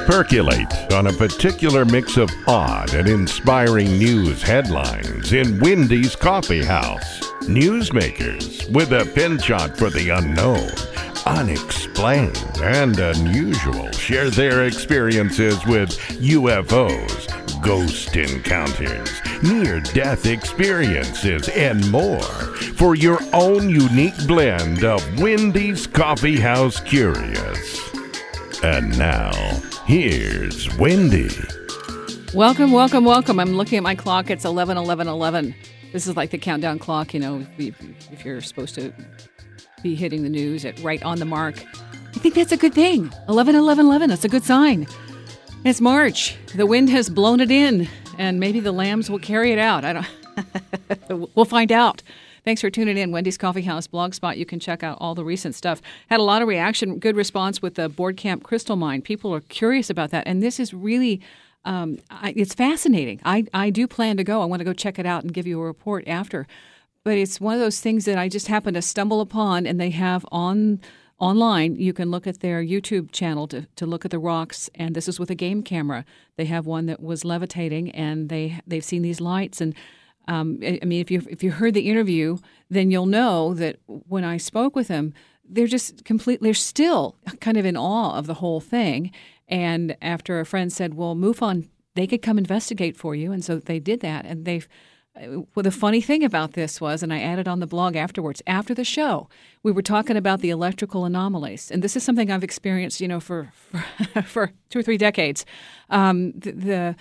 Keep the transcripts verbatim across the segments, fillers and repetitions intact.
Percolate on a particular mix of odd and inspiring news headlines in Wendy's Coffee House. Newsmakers with a penchant for the unknown, unexplained, and unusual share their experiences with U F Os, ghost encounters, near-death experiences, and more for your own unique blend of Wendy's Coffee House Curious. And now, here's Wendy. Welcome, welcome, welcome. I'm looking at my clock. It's eleven, eleven, eleven. This is like the countdown clock, you know, if, if you're supposed to be hitting the news at right on the mark. I think that's a good thing. eleven, eleven, eleven. That's a good sign. It's March. The wind has blown it in, and maybe the lambs will carry it out. I don't. We'll find out. Thanks for tuning in. Wendy's Coffee House Blogspot. You can check out all the recent stuff. Had a lot of reaction, good response with the Board Camp Crystal Mine. People are curious about that, and this is really, um, I, it's fascinating. I, I do plan to go. I want to go check it out and give you a report after. But it's one of those things that I just happened to stumble upon, and they have on online. You can look at their YouTube channel to, to look at the rocks, and this is with a game camera. They have one that was levitating, and they they've seen these lights. And um, I mean, if you if you heard the interview, then you'll know that when I spoke with them, they're just completely, they're still kind of in awe of the whole thing. And after a friend said, "Well, MUFON, they could come investigate for you," and so they did that, and they've. Well, the funny thing about this was, and I added on the blog afterwards, after the show, we were talking about the electrical anomalies. And this is something I've experienced, you know, for for, for two or three decades. Um, the, the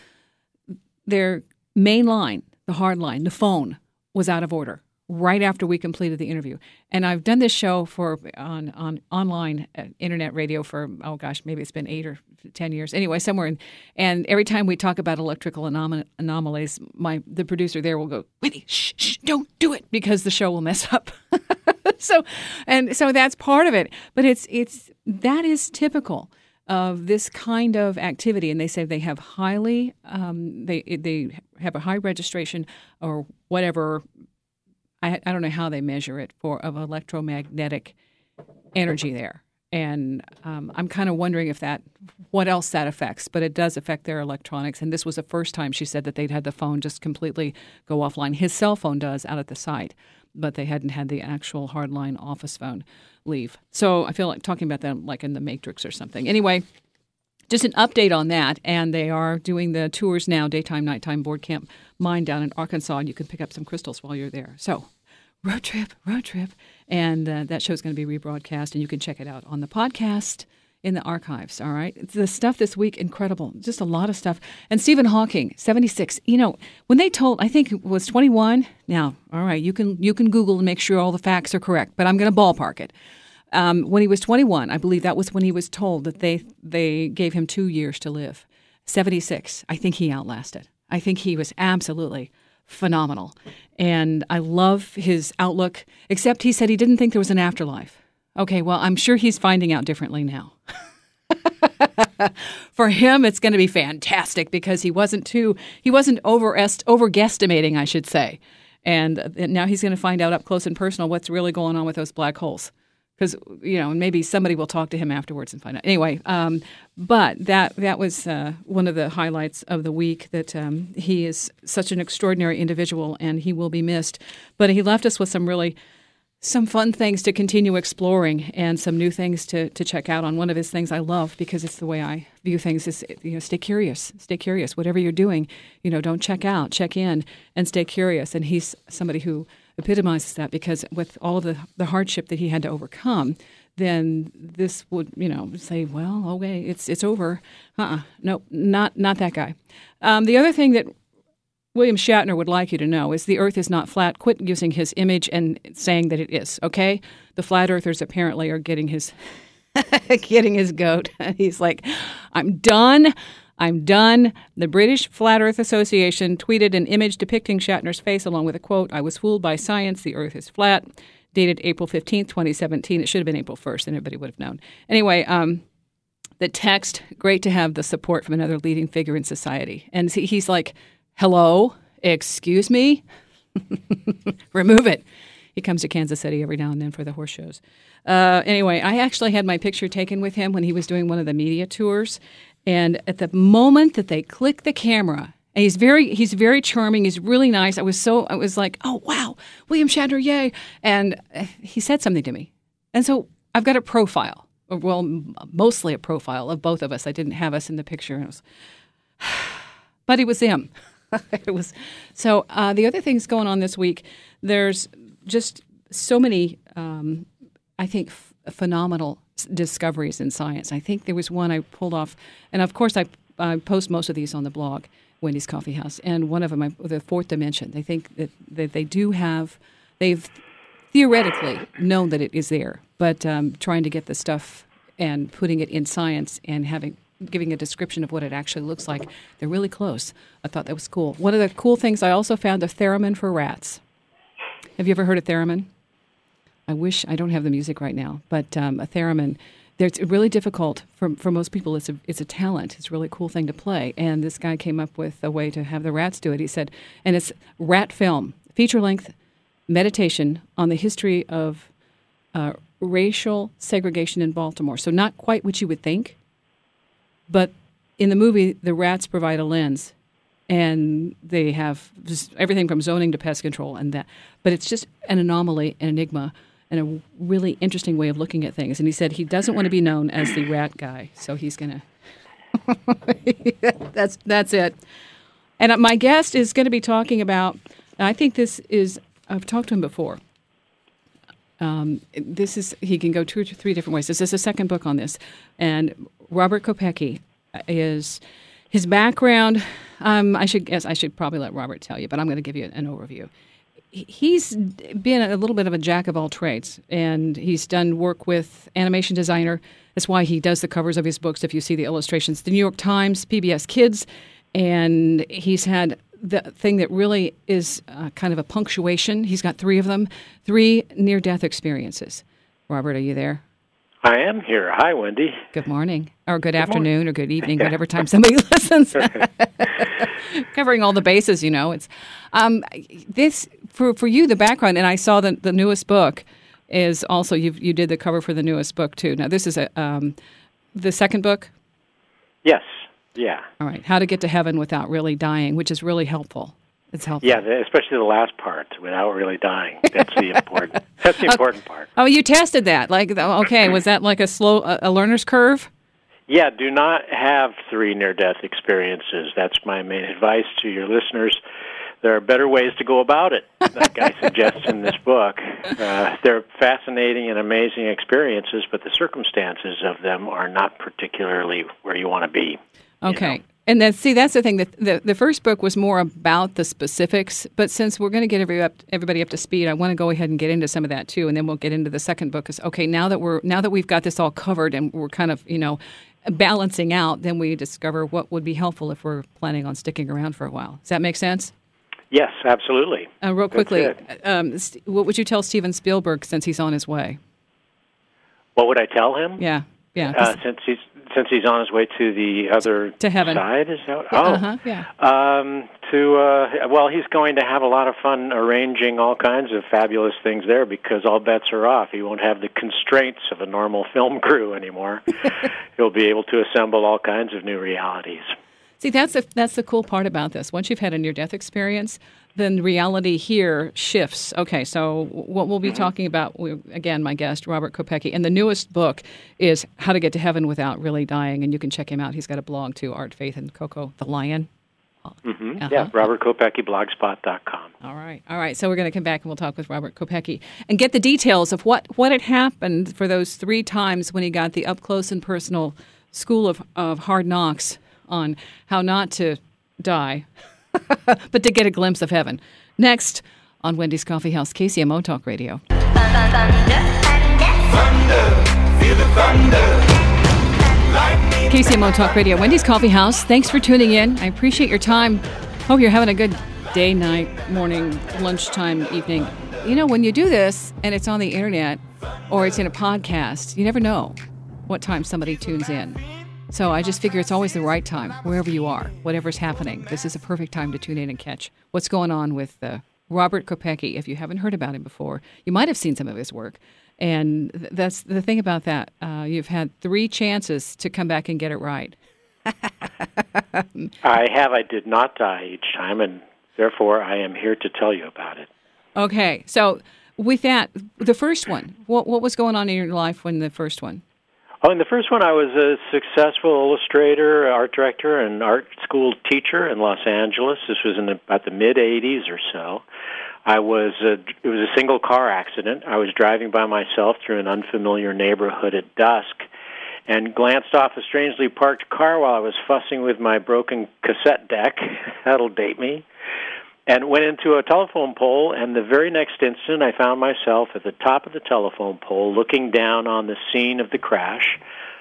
Their main line, the hard line, the phone, was out of order right after we completed the interview. And I've done this show for on, on online uh, internet radio for, oh gosh, maybe it's been eight or ten years. Anyway, somewhere in, and every time we talk about electrical anom- anomalies, my the producer there will go, "Wendy, shh, shh, don't do it," because the show will mess up. so, and so that's part of it. But it's it's that is typical of this kind of activity, and they say they have highly um, they they have a high registration or whatever. I, I don't know how they measure it for of electromagnetic energy there. And um, I'm kind of wondering if that, what else that affects. But it does affect their electronics. And this was the first time she said that they'd had the phone just completely go offline. His cell phone does out at the site, but they hadn't had the actual hardline office phone leave. So I feel like talking about them like in the Matrix or something. Anyway, just an update on that. And they are doing the tours now, daytime, nighttime, Board Camp Mine down in Arkansas. And you can pick up some crystals while you're there. So road trip, road trip. And uh, that show's going to be rebroadcast, and you can check it out on the podcast in the archives, all right? The stuff this week, incredible. Just a lot of stuff. And Stephen Hawking, seventy-six. You know, when they told, I think it was twenty-one. Now, all right, you can you can Google and make sure all the facts are correct, but I'm going to ballpark it. Um, when he was twenty-one, I believe that was when he was told that they they gave him two years to live. seventy-six. I think he outlasted. I think he was absolutely phenomenal. And I love his outlook, except he said he didn't think there was an afterlife. Okay, well, I'm sure he's finding out differently now. For him, it's going to be fantastic because he wasn't too, he wasn't over over-guesstimating, I should say. And, and now he's going to find out up close and personal what's really going on with those black holes. Because, you know, and maybe somebody will talk to him afterwards and find out. Anyway, um, but that that was uh, one of the highlights of the week, that um, he is such an extraordinary individual and he will be missed. But he left us with some really, some fun things to continue exploring and some new things to, to check out on. One of his things I love, because it's the way I view things, is, you know, stay curious. Stay curious. Whatever you're doing, you know, don't check out, check in and stay curious. And he's somebody who epitomizes that, because with all of the, the hardship that he had to overcome, then this would, you know, say, well, okay, it's it's over. Uh-uh. No, not not that guy. Um, the other thing that William Shatner would like you to know is the Earth is not flat. Quit using his image and saying that it is, okay? The flat earthers apparently are getting his getting his goat. He's like, I'm done. I'm done. The British Flat Earth Association tweeted an image depicting Shatner's face along with a quote, "I was fooled by science. The Earth is flat." Dated April fifteenth, twenty seventeen. It should have been April first, and everybody would have known. Anyway, um, the text, great to have the support from another leading figure in society. And he's like, hello, excuse me? Remove it. He comes to Kansas City every now and then for the horse shows. Uh, anyway, I actually had my picture taken with him when he was doing one of the media tours. And at the moment that they click the camera, and he's very he's very charming. He's really nice. I was so I was like, oh wow, William Shatner, yay! And he said something to me, and so I've got a profile, or well, mostly a profile of both of us. I didn't have us in the picture, and it was, but it was him. It was so. Uh, the other things going on this week, there's just so many, um, I think, f- phenomenal discoveries in science. I think there was one I pulled off, and of course I, I post most of these on the blog, Wendy's Coffee House, and one of them, I, the fourth dimension. They think that, that they do have, they've theoretically known that it is there, but um, trying to get the stuff and putting it in science and having giving a description of what it actually looks like, they're really close. I thought that was cool. One of the cool things I also found, a theremin for rats. Have you ever heard of theremin? I wish I don't have the music right now, but um, a theremin, it's really difficult for for most people. It's a it's a talent. It's a really cool thing to play. And this guy came up with a way to have the rats do it. He said, and it's rat film, feature length meditation on the history of uh, racial segregation in Baltimore. So not quite what you would think, but in the movie, the rats provide a lens. And they have just everything from zoning to pest control and that. But it's just an anomaly, an enigma, and a really interesting way of looking at things. And he said he doesn't want to be known as the rat guy, so he's going to... That's that's it. And my guest is going to be talking about, I think this is, I've talked to him before. Um, this is, he can go two or three different ways. This is a second book on this. And Robert Kopecky is... His background, um, I should guess I should probably let Robert tell you, but I'm going to give you an overview. He's been a little bit of a jack of all trades, and he's done work with animation designer. That's why he does the covers of his books, if you see the illustrations. The New York Times, P B S Kids, and he's had the thing that really is uh, kind of a punctuation. He's got three of them, three near-death experiences. Robert, are you there? I am here. Hi, Wendy. Good morning, or good, good afternoon, morning. Or good evening, yeah. whatever time somebody listens. Covering all the bases, you know. It's um, this for for you. The background, and I saw the the newest book is also you. You did the cover for the newest book too. Now this is a um, the second book. Yes. Yeah. All right. How to get to heaven without really dying, which is really helpful. It's helpful. Yeah, especially the last part, without really dying. That's the important. That's the important part. Oh, you tested that. Like, okay, was that like a slow a, a learner's curve? Yeah. Do not have three near-death experiences. That's my main advice to your listeners. There are better ways to go about it, like I suggest in this book. Uh, they're fascinating and amazing experiences, but the circumstances of them are not particularly where you want to be. Okay. You know? And then, see, that's the thing. The, the the first book was more about the specifics, but since we're going to get every up, everybody up to speed, I want to go ahead and get into some of that too, and then we'll get into the second book. Because okay, now that we're now that we've got this all covered and we're kind of you know balancing out, then we discover what would be helpful if we're planning on sticking around for a while. Does that make sense? Yes, absolutely. Uh, real quickly, um, what would you tell Steven Spielberg since he's on his way? What would I tell him? Yeah, yeah. Uh, since he's since he's on his way to the other to heaven side, is that? Yeah, oh, uh-huh, yeah. Um, to uh, well, he's going to have a lot of fun arranging all kinds of fabulous things there because all bets are off. He won't have the constraints of a normal film crew anymore. He'll be able to assemble all kinds of new realities. See, that's the, that's the cool part about this. Once you've had a near-death experience, then reality here shifts. Okay, so what we'll be mm-hmm. talking about, we, again, my guest, Robert Kopecky, and the newest book is How to Get to Heaven Without Really Dying, and you can check him out. He's got a blog, too, Art, Faith, and Coco the Lion. Mm-hmm. Uh-huh. Yeah, Robert Kopecky, blogspot dot com. All right, all right. So we're going to come back and we'll talk with Robert Kopecky and get the details of what, what had happened for those three times when he got the up-close and personal School of, of Hard Knocks on how not to die, but to get a glimpse of heaven. Next on Wendy's Coffee House, K C M O Talk Radio. Thunder, feel the thunder. K C M O Talk Radio, Wendy's Coffee House. Thanks for tuning in. I appreciate your time. Hope you're having a good day, night, morning, lunchtime, evening. You know, when you do this and it's on the internet or it's in a podcast, you never know what time somebody tunes in. So I just figure it's always the right time, wherever you are, whatever's happening. This is a perfect time to tune in and catch what's going on with uh, Robert Kopecky. If you haven't heard about him before, you might have seen some of his work. And th- that's the thing about that. Uh, you've had three chances to come back and get it right. I have. I did not die each time, and therefore I am here to tell you about it. Okay, so with that, the first one, what what was going on in your life when the first one? Oh, in the first one, I was a successful illustrator, art director, and art school teacher in Los Angeles. This was in the, about the mid-eighties or so. I was a, it was a single car accident. I was driving by myself through an unfamiliar neighborhood at dusk and glanced off a strangely parked car while I was fussing with my broken cassette deck. That'll date me. And went into a telephone pole, and the very next instant I found myself at the top of the telephone pole looking down on the scene of the crash.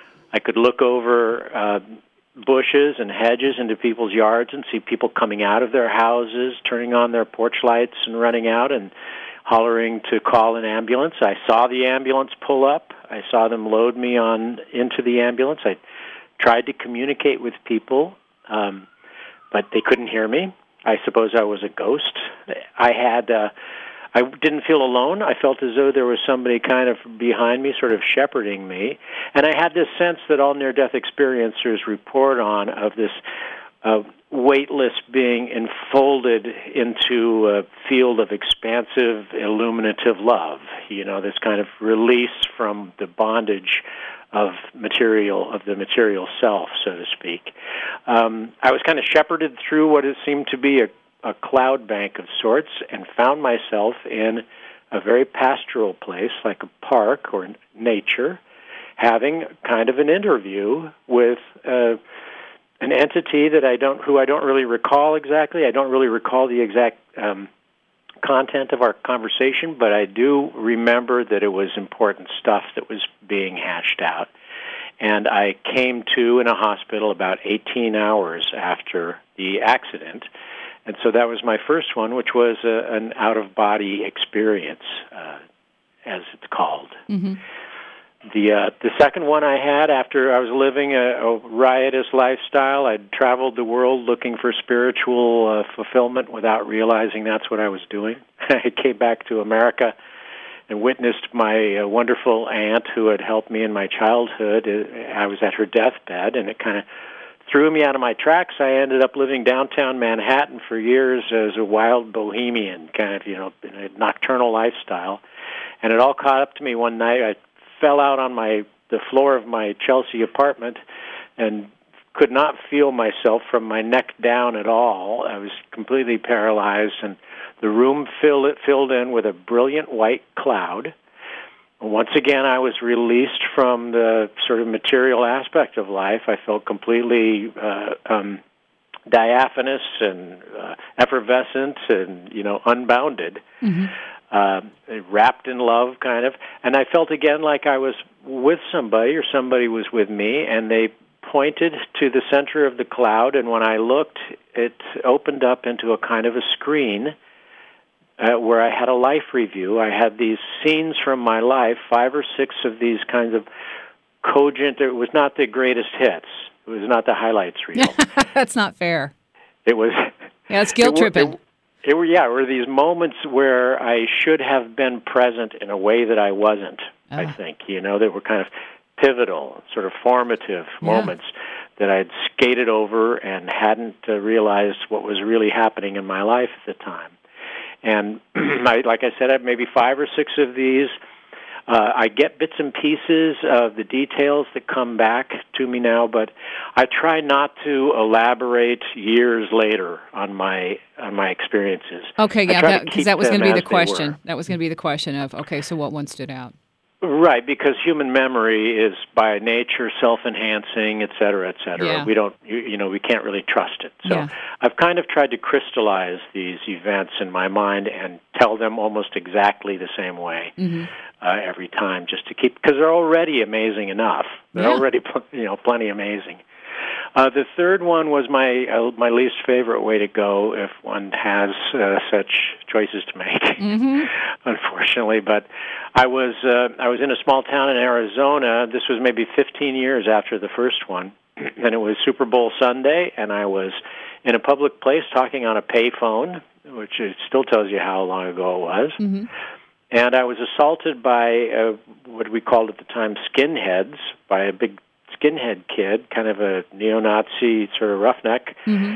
I could look over uh, bushes and hedges into people's yards and see people coming out of their houses, turning on their porch lights and running out and hollering to call an ambulance. I saw the ambulance pull up. I saw them load me on into the ambulance. I tried to communicate with people, um, but they couldn't hear me. I suppose I was a ghost. I had, uh, I didn't feel alone. I felt as though there was somebody kind of behind me, sort of shepherding me. And I had this sense that all near-death experiencers report on of this uh, weightless being enfolded into a field of expansive, illuminative love. You know, this kind of release from the bondage of material, of the material self, so to speak. Um, I was kind of shepherded through what it seemed to be a, a cloud bank of sorts and found myself in a very pastoral place, like a park or nature, having kind of an interview with uh, an entity that I don't, who I don't really recall exactly. I don't really recall the exact um, content of our conversation, but I do remember that it was important stuff that was being hashed out. And I came to in a hospital about eighteen hours after the accident. And so that was my first one, which was a, an out-of-body experience, uh, as it's called. Mm-hmm. The uh, the second one I had after I was living a, a riotous lifestyle. I'd traveled the world looking for spiritual uh, fulfillment without realizing that's what I was doing. I came back to America and witnessed my uh, wonderful aunt who had helped me in my childhood. I was at her deathbed, and it kind of threw me out of my tracks. I ended up living downtown Manhattan for years as a wild bohemian, kind of, you know, in a nocturnal lifestyle. And it all caught up to me one night. I fell out on my the floor of my Chelsea apartment and could not feel myself from my neck down at all. I was completely paralyzed, and the room filled, filled in with a brilliant white cloud. Once again, I was released from the sort of material aspect of life. I felt completely uh, um, diaphanous and uh, effervescent and, you know, unbounded. Mm-hmm. Uh, wrapped in love, kind of. And I felt again like I was with somebody or somebody was with me, and they pointed to the center of the cloud, and when I looked, it opened up into a kind of a screen uh, where I had a life review. I had these scenes from my life, five or six of these kinds of cogent, it was not the greatest hits. It was not the highlights reel. That's not fair. It was... Yeah, it's guilt-tripping. It, it were, yeah, it were these moments where I should have been present in a way that I wasn't, uh. I think. You know, they were kind of pivotal, sort of formative yeah. moments that I'd skated over and hadn't uh, realized what was really happening in my life at the time. And I, like I said, I have maybe five or six of these. Uh, I get bits and pieces of the details that come back to me now, but I try not to elaborate years later on my on my experiences. Okay, yeah, because that, that was going to be the question. Were. That was going to be the question of, okay, so what one stood out? Right, because human memory is by nature self-enhancing, et cetera, et cetera. Yeah. We don't, you, you know, we can't really trust it. So yeah. I've kind of tried to crystallize these events in my mind and tell them almost exactly the same way mm-hmm. uh, every time, just to keep, because they're already amazing enough. They're yeah. already, you know, plenty amazing. Uh, the third one was my uh, my least favorite way to go if one has uh, such choices to make, mm-hmm. unfortunately. But I was uh, I was in a small town in Arizona. This was maybe fifteen years after the first one, and it was Super Bowl Sunday, and I was in a public place talking on a payphone, which it still tells you how long ago it was. Mm-hmm. And I was assaulted by uh, what we called at the time skinheads, by a big skinhead kid, kind of a neo-Nazi sort of roughneck. Mm-hmm.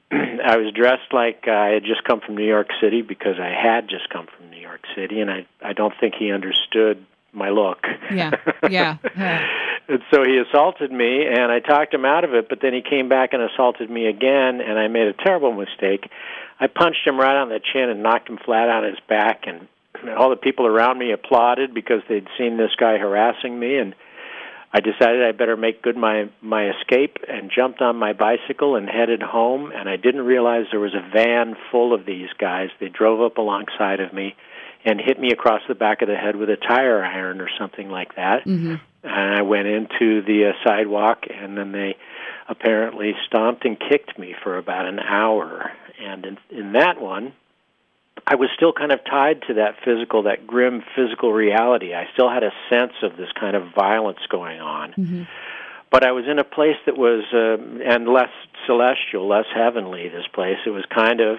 I was dressed like I had just come from New York City because I had just come from New York City, and I, I don't think he understood my look. Yeah, yeah. yeah. And so he assaulted me, and I talked him out of it, but then he came back and assaulted me again, and I made a terrible mistake. I punched him right on the chin and knocked him flat on his back, and all the people around me applauded because they'd seen this guy harassing me, and I decided I better make good my, my escape and jumped on my bicycle and headed home, and I didn't realize there was a van full of these guys. They drove up alongside of me and hit me across the back of the head with a tire iron or something like that. Mm-hmm. And I went into the uh, sidewalk, and then they apparently stomped and kicked me for about an hour. And in, in that one, I was still kind of tied to that physical, that grim physical reality. I still had a sense of this kind of violence going on. Mm-hmm. But I was in a place that was, uh, and less celestial, less heavenly, this place. It was kind of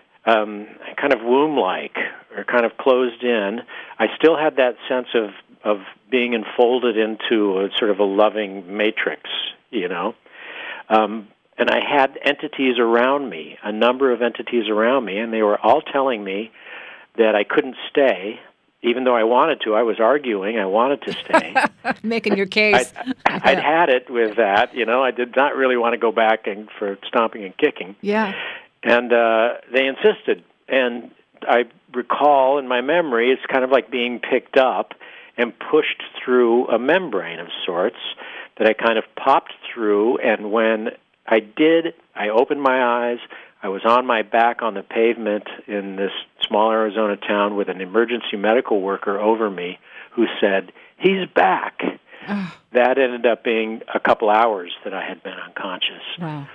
um, kind of womb-like, or kind of closed in. I still had that sense of, of being enfolded into a sort of a loving matrix, you know. Um, and I had entities around me, a number of entities around me, and they were all telling me that I couldn't stay, even though I wanted to. I was arguing. I wanted to stay. Making your case. I'd, I'd had it with that, you know. I did not really want to go back and for stomping and kicking. Yeah. And uh, they insisted. And I recall in my memory, it's kind of like being picked up and pushed through a membrane of sorts that I kind of popped through. And when I did, I opened my eyes. I was on my back on the pavement in this small Arizona town with an emergency medical worker over me who said, "He's back." Oh. That ended up being a couple hours that I had been unconscious. Wow.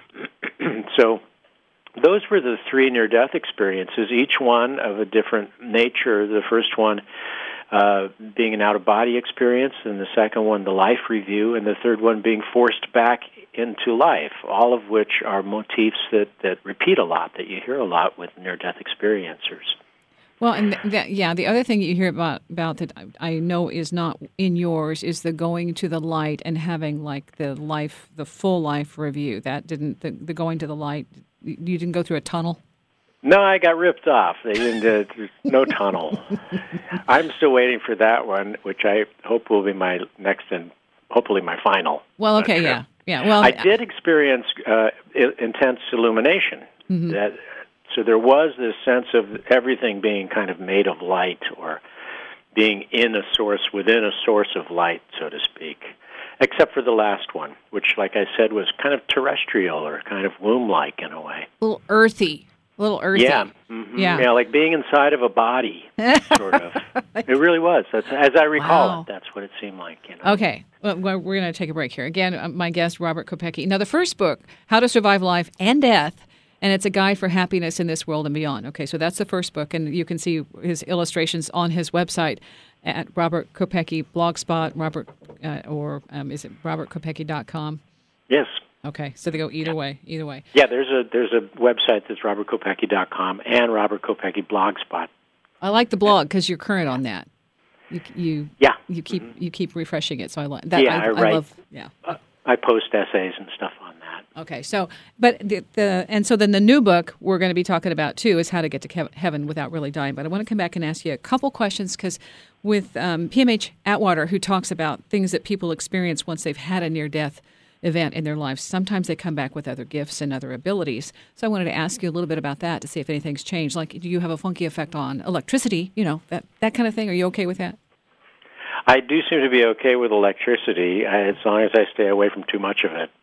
So those were the three near-death experiences, each one of a different nature. The first one uh, being an out-of-body experience, and the second one, the life review, and the third one being forced back into life, all of which are motifs that, that repeat a lot, that you hear a lot with near-death experiencers. Well, and th- that, yeah, the other thing you hear about, about that I know is not in yours is the going to the light and having like the life, the full life review. That didn't, the, the going to the light, you didn't go through a tunnel? No, I got ripped off. They didn't. Uh, there's no tunnel. I'm still waiting for that one, which I hope will be my next and hopefully my final. Well, okay, yeah, yeah. Well, I did experience uh, I- intense illumination. Mm-hmm. That so there was this sense of everything being kind of made of light, or being in a source within a source of light, so to speak. Except for the last one, which, like I said, was kind of terrestrial or kind of womb-like in a way. a little earthy. A little earthy. Yeah, mm-hmm. Yeah. yeah, like being inside of a body, sort of. It really was. That's, as I recall Wow. it, that's what it seemed like. You know? Okay, well, we're going to take a break here. Again, uh, my guest, Robert Kopecki. Now, the first book, How to Survive Life and Death, and it's a guide for happiness in this world and beyond. Okay, so that's the first book, and you can see his illustrations on his website at Robert Kopecki, Blogspot, Robert, uh, or um, is it robert kopecki dot com? Yes. Okay, so they go either way, either way. Yeah, there's a there's a website that's robert kopecki dot com and Robert Kopecki Blogspot. I like the blog because you're current on that. You you Yeah. you keep mm-hmm. you keep refreshing it, so I like that. Yeah, I, I write. love yeah. Uh, I post essays and stuff on that. Okay, so but the, the and so then the new book we're going to be talking about too is How to Get to Kev- Heaven Without Really Dying. But I want to come back and ask you a couple questions because with um, P M H Atwater, who talks about things that people experience once they've had a near-death event in their lives, sometimes they come back with other gifts and other abilities. So I wanted to ask you a little bit about that to see if anything's changed. Like, do you have a funky effect on electricity? You know, that that kind of thing. Are you okay with that? I do seem to be okay with electricity uh, as long as I stay away from too much of it.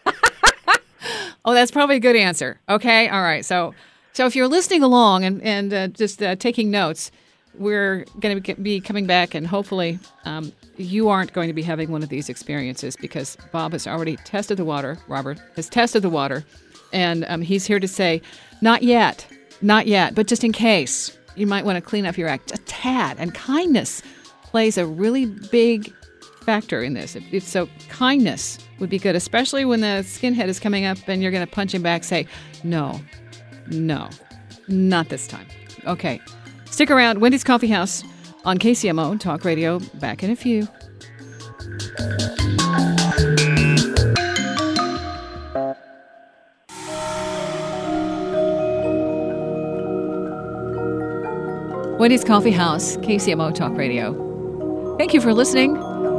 Oh, that's probably a good answer. Okay, all right. So, so if you're listening along and and uh, just uh, taking notes, we're going to be coming back, and hopefully, um, you aren't going to be having one of these experiences because Bob has already tested the water. Robert has tested the water, and um, he's here to say, not yet, not yet, but just in case, you might want to clean up your act a tad. And kindness plays a really big factor in this. If, if so, kindness would be good, especially when the skinhead is coming up and you're going to punch him back, say, no, no, not this time. Okay. Stick around. Wendy's Coffee House on K C M O Talk Radio. Back in a few. Wendy's Coffee House, K C M O Talk Radio. Thank you for listening.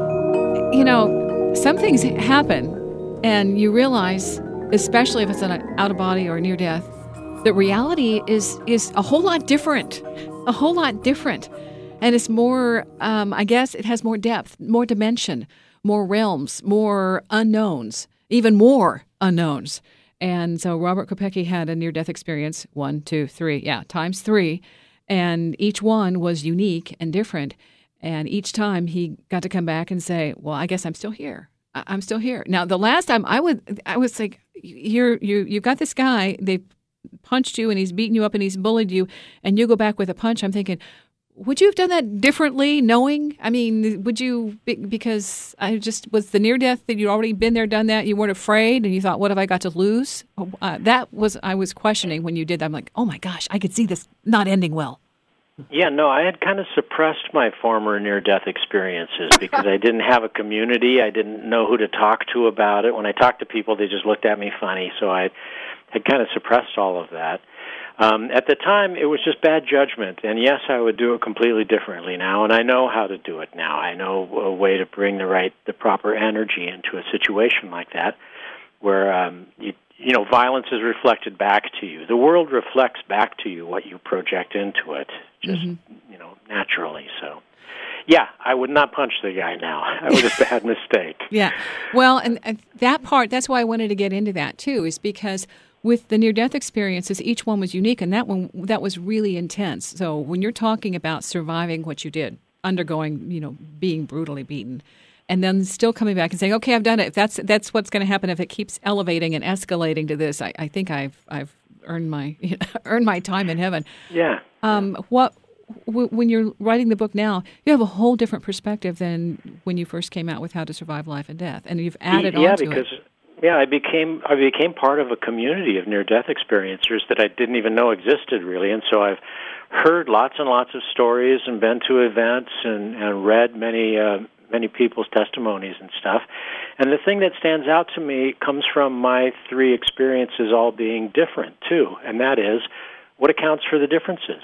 You know, some things happen, and you realize, especially if it's an out-of-body or near-death, that reality is is a whole lot different, a whole lot different. And it's more, um, I guess it has more depth, more dimension, more realms, more unknowns, even more unknowns. And so Robert Kopecki had a near-death experience, one, two, three, yeah, times three. And each one was unique and different. And each time he got to come back and say, well, I guess I'm still here. I- I'm still here. Now, the last time I would, I was like, you're, you, you've got this guy, they punched you and he's beaten you up and he's bullied you, and you go back with a punch. I'm thinking, would you have done that differently, knowing? I mean, would you, because I just, was the near-death that you'd already been there, done that, you weren't afraid, and you thought, what have I got to lose? Uh, that was, I was questioning when you did that. I'm like, oh my gosh, I could see this not ending well. Yeah, no, I had kind of suppressed my former near-death experiences because I didn't have a community. I didn't know who to talk to about it. When I talked to people, they just looked at me funny, so I had kind of suppressed all of that. Um, at the time, it was just bad judgment, and yes, I would do it completely differently now, and I know how to do it now. I know a way to bring the right, the proper energy into a situation like that, where um, you, you know, violence is reflected back to you. The world reflects back to you what you project into it, just mm-hmm. you know, naturally. So, yeah, I would not punch the guy now. That was a bad mistake. Yeah, well, and uh, that part, that's why I wanted to get into that too, is because with the near-death experiences, each one was unique, and that one, that was really intense. So when you're talking about surviving what you did, undergoing, you know, being brutally beaten, and then still coming back and saying, okay, I've done it. If that's that's what's going to happen, if it keeps elevating and escalating to this, I, I think I've I've earned my you know, earned my time in heaven. Yeah. Um, what w- when you're writing the book now, you have a whole different perspective than when you first came out with How to Survive Life and Death, and you've added yeah, on to because, it. Yeah, I became I became part of a community of near-death experiencers that I didn't even know existed, really, and so I've heard lots and lots of stories and been to events and, and read many uh, many people's testimonies and stuff. And the thing that stands out to me comes from my three experiences all being different, too, and that is what accounts for the differences.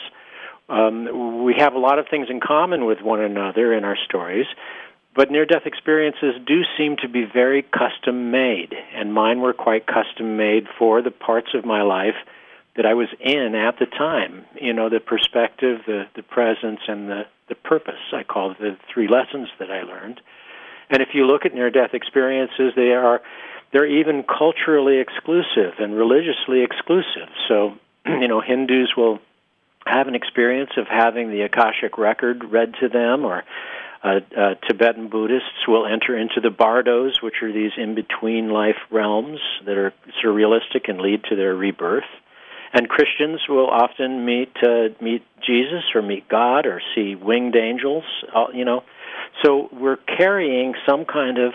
Um, we have a lot of things in common with one another in our stories, but near-death experiences do seem to be very custom-made, and mine were quite custom-made for the parts of my life that I was in at the time. You know, the perspective, the, the presence, and the, the purpose, I call it the three lessons that I learned. And if you look at near-death experiences, they are, they're even culturally exclusive and religiously exclusive. So, you know, Hindus will have an experience of having the Akashic record read to them, or Uh, uh, Tibetan Buddhists will enter into the bardos, which are these in-between life realms that are surrealistic and lead to their rebirth. And Christians will often meet uh, meet Jesus or meet God or see winged angels. Uh, you know, so we're carrying some kind of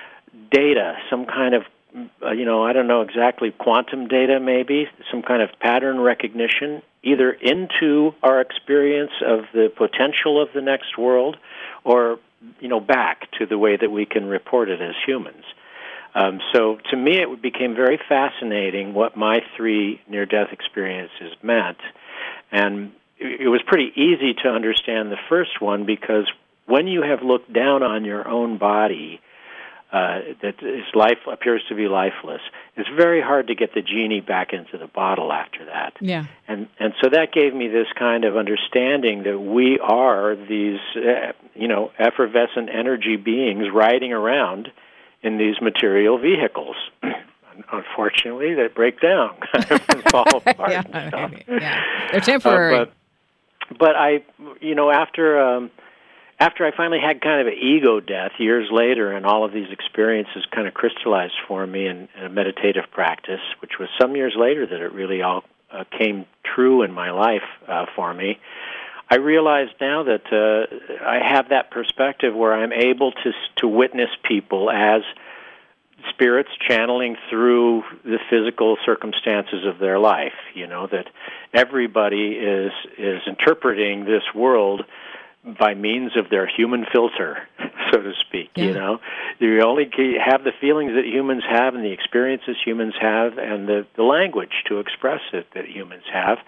data, some kind of uh, you know, I don't know exactly, quantum data maybe, some kind of pattern recognition, either into our experience of the potential of the next world, or, you know, back to the way that we can report it as humans. Um, so to me, it became very fascinating what my three near-death experiences meant. And it was pretty easy to understand the first one, because when you have looked down on your own body, uh, that is life appears to be lifeless, it's very hard to get the genie back into the bottle after that. Yeah. And and so that gave me this kind of understanding that we are these, uh, you know, effervescent energy beings riding around in these material vehicles. Unfortunately, they break down, kind of and fall apart. yeah, and stuff. yeah, they're temporary. Uh, but, but I, you know, after um, after I finally had kind of an ego death years later, and all of these experiences kind of crystallized for me in, in a meditative practice, which was some years later that it really all uh, came true in my life uh, for me. I realize now that uh, I have that perspective where I'm able to to witness people as spirits channeling through the physical circumstances of their life. You know, that everybody is is interpreting this world by means of their human filter, so to speak. Yeah. You know, you only have the feelings that humans have and the experiences humans have and the, the language to express it that humans have.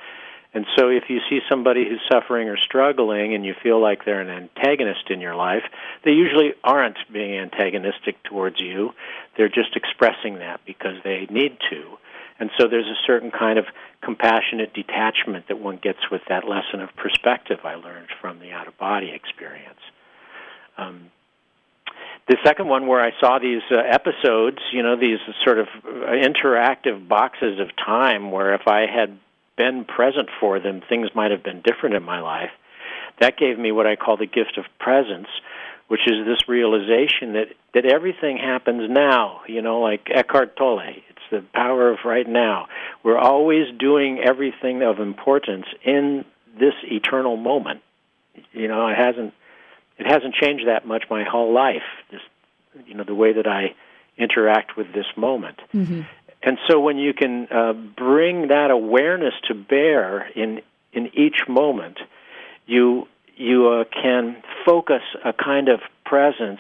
And so if you see somebody who's suffering or struggling and you feel like they're an antagonist in your life, they usually aren't being antagonistic towards you. They're just expressing that because they need to. And so there's a certain kind of compassionate detachment that one gets with that lesson of perspective I learned from the out-of-body experience. Um, the second one where I saw these uh, episodes, you know, these sort of interactive boxes of time where if I had been present for them, things might have been different in my life. That gave me what I call the gift of presence, which is this realization that, that everything happens now, you know, like Eckhart Tolle. It's the power of right now. We're always doing everything of importance in this eternal moment. You know, it hasn't it hasn't changed that much my whole life, this, you know, the way that I interact with this moment. Mm-hmm. And so when you can uh, bring that awareness to bear in in each moment, you you uh, can focus a kind of presence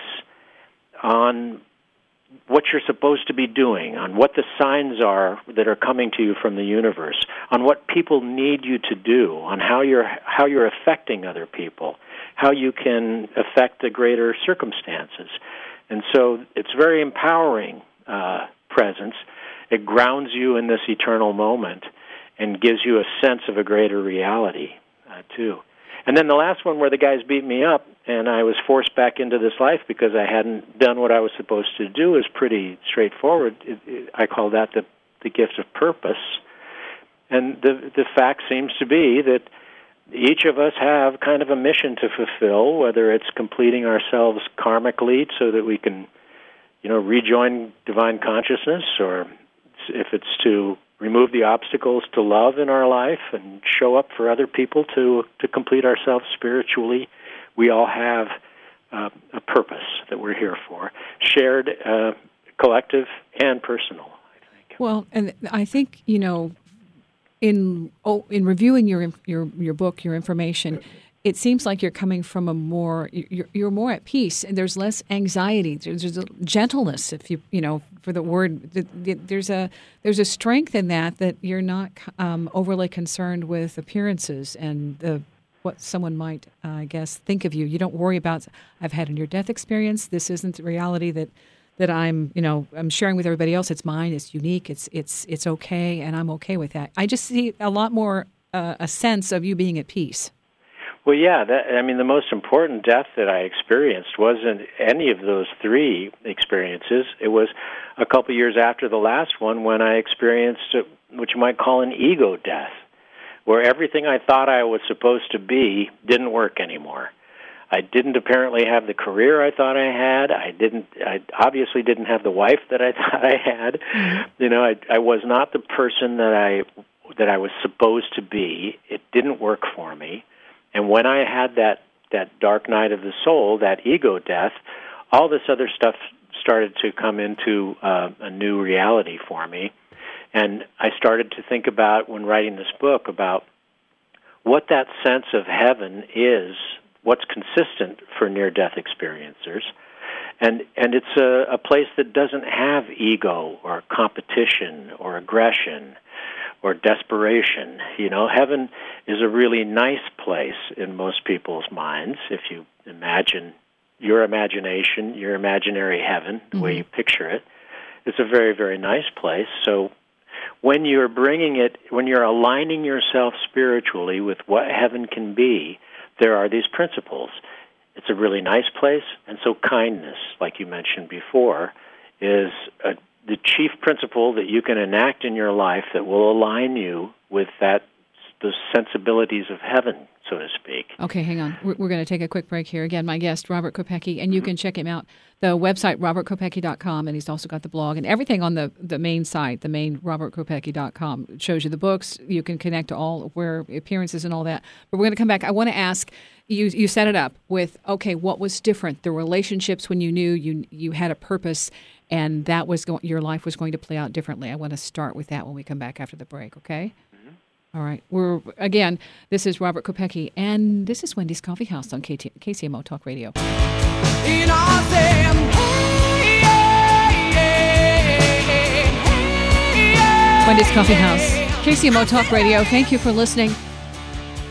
on what you're supposed to be doing, on what the signs are that are coming to you from the universe, on what people need you to do, on how you're how you're affecting other people, how you can affect the greater circumstances. And so it's very empowering uh, presence. It grounds you in this eternal moment and gives you a sense of a greater reality, uh, too. And then the last one where the guys beat me up and I was forced back into this life because I hadn't done what I was supposed to do is pretty straightforward. It, it, I call that the, the gift of purpose. And the, the fact seems to be that each of us have kind of a mission to fulfill, whether it's completing ourselves karmically so that we can, you know, rejoin divine consciousness, or if it's to remove the obstacles to love in our life and show up for other people to to complete ourselves spiritually. We all have uh, a purpose that we're here for, shared, uh, collective, and personal, I think. Well, and I think, you know, in oh, in reviewing your your your book, your information, it seems like you're coming from a more you're, you're more at peace, and there's less anxiety. There's, there's a gentleness, if you you know, for the word. There's a there's a strength in that that you're not um, overly concerned with appearances and the what someone might, uh, I guess, think of you. You don't worry about, I've had a near-death experience. This isn't the reality that that I'm you know I'm sharing with everybody else. It's mine. It's unique. It's it's it's okay, and I'm okay with that. I just see a lot more uh, a sense of you being at peace. Well, yeah, that, I mean, the most important death that I experienced wasn't any of those three experiences. It was a couple years after the last one when I experienced what you might call an ego death, where everything I thought I was supposed to be didn't work anymore. I didn't apparently have the career I thought I had. I didn't. I obviously didn't have the wife that I thought I had. Mm-hmm. You know, I, I was not the person that I that I was supposed to be. It didn't work for me. And when I had that, that dark night of the soul, that ego death, all this other stuff started to come into uh, a new reality for me. And I started to think about, when writing this book, about what that sense of heaven is, what's consistent for near-death experiencers. And and it's a, a place that doesn't have ego or competition or aggression or desperation. You know, heaven is a really nice place in most people's minds. If you imagine your imagination, your imaginary heaven, the mm-hmm. way you picture it, it's a very, very nice place. So when you're bringing it, when you're aligning yourself spiritually with what heaven can be, there are these principles. It's a really nice place, and so kindness, like you mentioned before, is a the chief principle that you can enact in your life that will align you with that, the sensibilities of heaven, so to speak. Okay, hang on. We're, we're going to take a quick break here. Again, my guest, Robert Kopecki, and you mm-hmm. can check him out. The website, robert kopecki dot com, and he's also got the blog and everything on the, the main site, the main robert kopecki dot com. It shows you the books. You can connect to all where appearances and all that. But we're going to come back. I want to ask, you you set it up with, okay, what was different? The relationships when you knew you you had a purpose, and that was going, your life was going to play out differently. I want to start with that when we come back after the break, okay? Mm-hmm. All right. We're again, this is Robert Kopecki, and this is Wendy's Coffee House on K T, K C M O Talk Radio. Wendy's Coffee House, K C M O Talk Radio. Thank you for listening.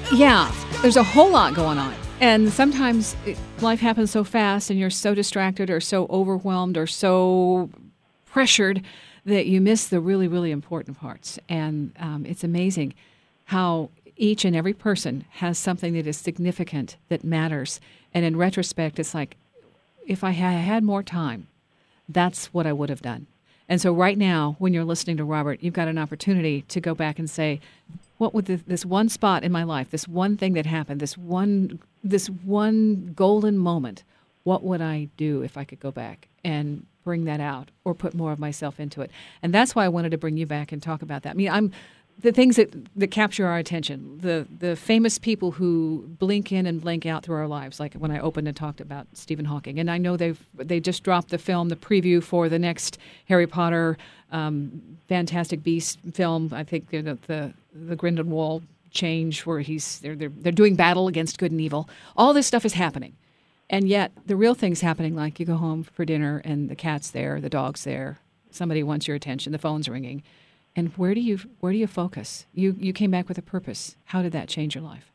Yeah, there's a whole lot going on. And sometimes it, life happens so fast and you're so distracted or so overwhelmed or so pressured that you miss the really, really important parts. And um, it's amazing how each and every person has something that is significant, that matters. And in retrospect, it's like, if I had had more time, that's what I would have done. And so right now, when you're listening to Robert, you've got an opportunity to go back and say, what would this, this one spot in my life, this one thing that happened, this one this one golden moment, what would I do if I could go back and bring that out or put more of myself into it? And that's why I wanted to bring you back and talk about that. I mean, I'm the things that, that capture our attention, the the famous people who blink in and blink out through our lives, like when I opened and talked about Stephen Hawking. And I know they've they just dropped the film, the preview for the next Harry Potter um, Fantastic Beasts film. I think the the, the Grindelwald change where he's they're, they're they're doing battle against good and evil. All this stuff is happening. And yet the real thing's happening, like you go home for dinner and the cat's there, the dog's there, somebody wants your attention, the phone's ringing. And where do you where do you focus? You you came back with a purpose. How did that change your life?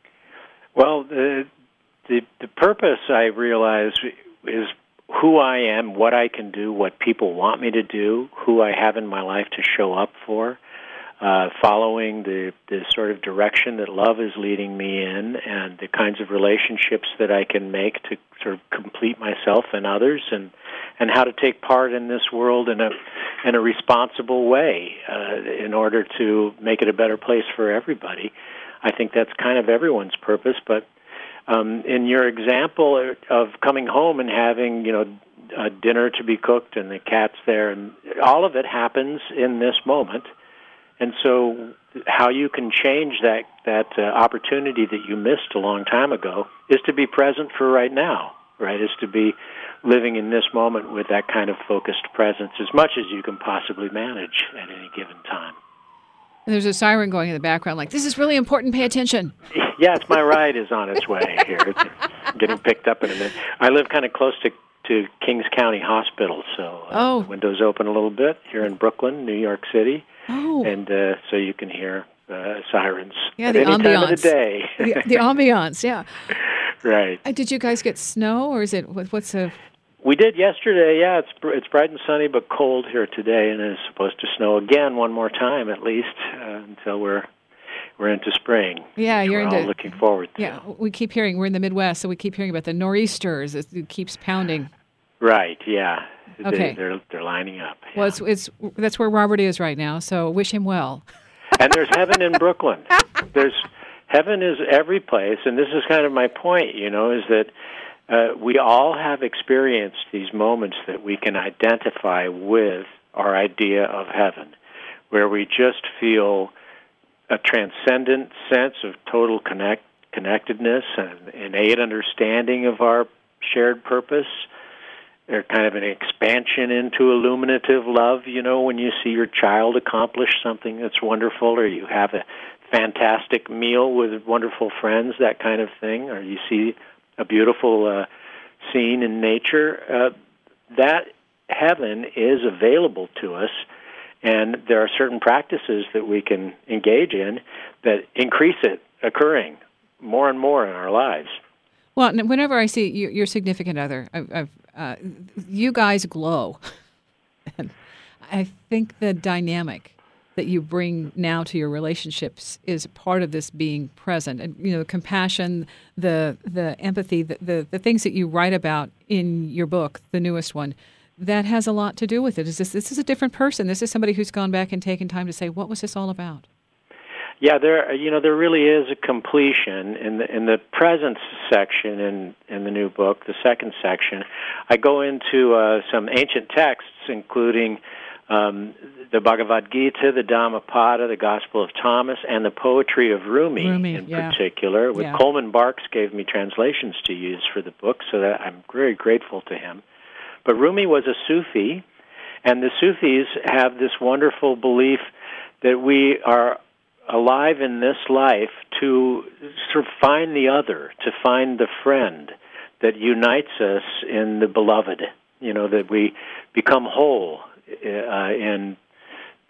Well, the the, the purpose I realize is who I am, what I can do, what people want me to do, who I have in my life to show up for, uh, following the, the sort of direction that love is leading me in, and the kinds of relationships that I can make to sort of complete myself and others, and and how to take part in this world in a in a responsible way uh, in order to make it a better place for everybody. I think that's kind of everyone's purpose. But um, in your example of coming home and having, you know, a dinner to be cooked and the cat's there, and all of it happens in this moment. And so how you can change that, that uh, opportunity that you missed a long time ago is to be present for right now, right, is to be living in this moment with that kind of focused presence as much as you can possibly manage at any given time. And there's a siren going in the background like, this is really important, pay attention. Yeah, it's my ride is on its way here. It's getting picked up in a minute. I live kind of close to, to Kings County Hospital, so uh, oh. the windows open a little bit here in Brooklyn, New York City, oh. and uh, so you can hear uh, sirens yeah, at the any ambiance. time of the day. the, the ambiance, yeah. Right. Uh, did you guys get snow, or is it, what, what's a... We did yesterday, yeah. It's it's bright and sunny, but cold here today, and it's supposed to snow again one more time at least uh, until we're we're into spring. Yeah, you're we're into. All looking forward to. Yeah, we keep hearing we're in the Midwest, so we keep hearing about the nor'easters. It, it keeps pounding. Right. Yeah. Okay. They, they're they're lining up. Yeah. Well, it's it's that's where Robert is right now. So wish him well. And there's heaven in Brooklyn. There's heaven is every place, and this is kind of my point. You know, is that. Uh, we all have experienced these moments that we can identify with our idea of heaven, where we just feel a transcendent sense of total connect, connectedness and innate understanding of our shared purpose, or kind of an expansion into illuminative love, you know, when you see your child accomplish something that's wonderful, or you have a fantastic meal with wonderful friends, that kind of thing, or you see a beautiful uh, scene in nature, uh, that heaven is available to us, and there are certain practices that we can engage in that increase it occurring more and more in our lives. Well, whenever I see you, your significant other, I've, I've, uh, you guys glow. And I think the dynamic that you bring now to your relationships is part of this being present, and you know, compassion, the the empathy, the, the the things that you write about in your book, the newest one, that has a lot to do with it. Is this this is a different person? This is somebody who's gone back and taken time to say, what was this all about? Yeah, there you know there really is a completion in the in the presence section in in the new book, the second section. I go into uh, some ancient texts, including Um, the Bhagavad Gita, the Dhammapada, the Gospel of Thomas, and the poetry of Rumi, Rumi in yeah. particular. With Yeah. Coleman Barks gave me translations to use for the book, so that I'm very grateful to him. But Rumi was a Sufi, and the Sufis have this wonderful belief that we are alive in this life to sort of find the other, to find the friend that unites us in the beloved, you know, that we become whole Uh, in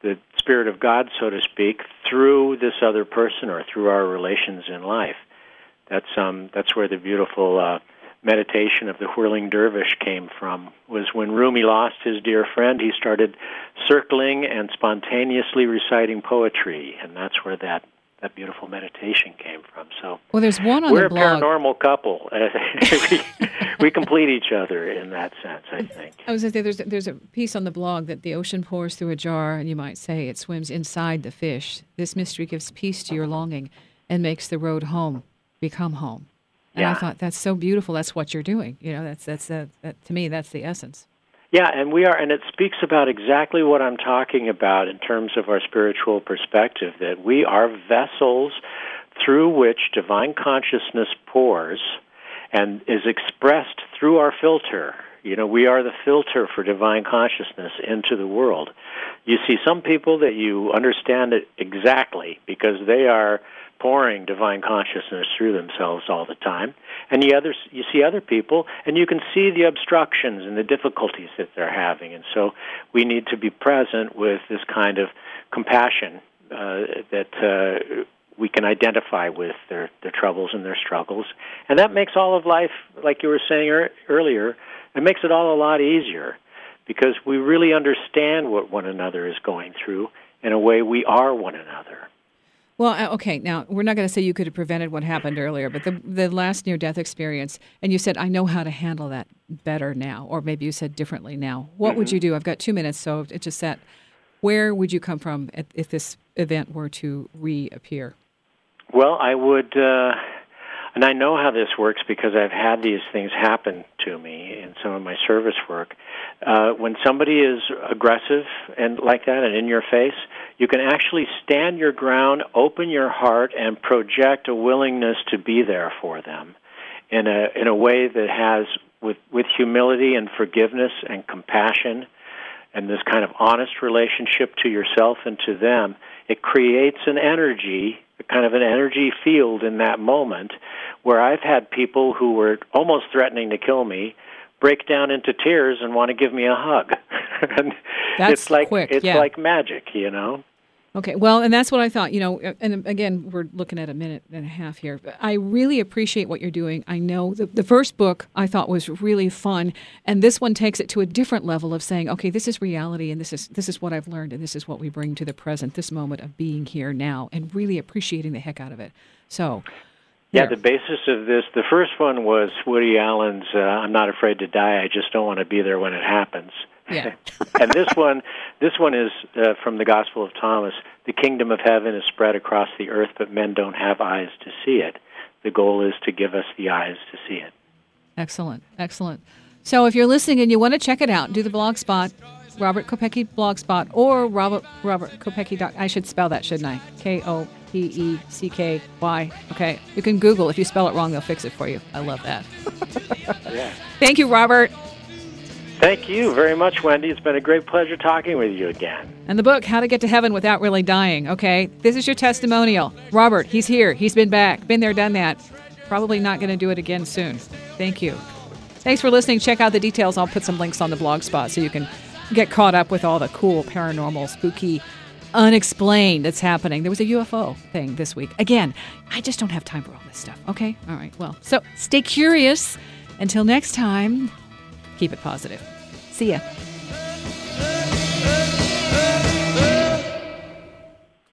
the Spirit of God, so to speak, through this other person or through our relations in life. That's um that's where the beautiful uh, meditation of the whirling dervish came from. Was when Rumi lost his dear friend, he started circling and spontaneously reciting poetry, and that's where that. That beautiful meditation came from. So, well, there's one on we're the blog. We're a paranormal couple. we, we complete each other in that sense, I think. I was going to say, there's, there's a piece on the blog that the ocean pours through a jar, and you might say it swims inside the fish. This mystery gives peace to your longing and makes the road home become home. And yeah. I thought, that's so beautiful. That's what you're doing. You know, that's that's uh, that, to me, that's the essence. Yeah, and we are, and it speaks about exactly what I'm talking about in terms of our spiritual perspective, that we are vessels through which divine consciousness pours and is expressed through our filter. You know, we are the filter for divine consciousness into the world. You see some people that you understand it exactly because they are pouring divine consciousness through themselves all the time. And you, others, you see other people, and you can see the obstructions and the difficulties that they're having. And so we need to be present with this kind of compassion uh, that uh, we can identify with their, their troubles and their struggles. And that makes all of life, like you were saying er- earlier, it makes it all a lot easier because we really understand what one another is going through. In a way, we are one another. Well, okay, now, we're not going to say you could have prevented what happened earlier, but the the last near-death experience, and you said, I know how to handle that better now, or maybe you said differently now. What mm-hmm. would you do? I've got two minutes, so it's just that. Where would you come from if, if this event were to reappear? Well, I would, uh, and I know how this works because I've had these things happen to me in some of my service work. Uh, when somebody is aggressive and like that and in your face, you can actually stand your ground, open your heart, and project a willingness to be there for them in a in a way that has, with, with humility and forgiveness and compassion and this kind of honest relationship to yourself and to them, it creates an energy, kind of an energy field in that moment where I've had people who were almost threatening to kill me break down into tears and want to give me a hug. And that's it's like quick, it's yeah. like magic, you know. Okay, well, and that's what I thought, you know, and again, we're looking at a minute and a half here. I really appreciate what you're doing. I know the, the first book I thought was really fun, and this one takes it to a different level of saying, okay, this is reality, and this is this is what I've learned, and this is what we bring to the present, this moment of being here now, and really appreciating the heck out of it. So, yeah, the basis of this, the first one was Woody Allen's uh, I'm Not Afraid to Die, I Just Don't Want to Be There When It Happens. Yeah. And this one, this one is uh, from the Gospel of Thomas. The kingdom of heaven is spread across the earth, but men don't have eyes to see it. The goal is to give us the eyes to see it. Excellent, excellent. So if you're listening and you want to check it out, do the Blogspot, Robert Kopecki Blogspot, or Robert Robert Kopecki. I should spell that, shouldn't I? K O P E C K Y. Okay. You can Google. If you spell it wrong, they'll fix it for you. I love that. Yeah. Thank you, Robert. Thank you very much, Wendy. It's been a great pleasure talking with you again. And the book, How to Get to Heaven Without Really Dying, okay? This is your testimonial. Robert, he's here. He's been back. Been there, done that. Probably not going to do it again soon. Thank you. Thanks for listening. Check out the details. I'll put some links on the blog spot so you can get caught up with all the cool, paranormal, spooky, unexplained that's happening. There was a U F O thing this week. Again, I just don't have time for all this stuff, okay? All right, well, so stay curious. Until next time, keep it positive. See ya.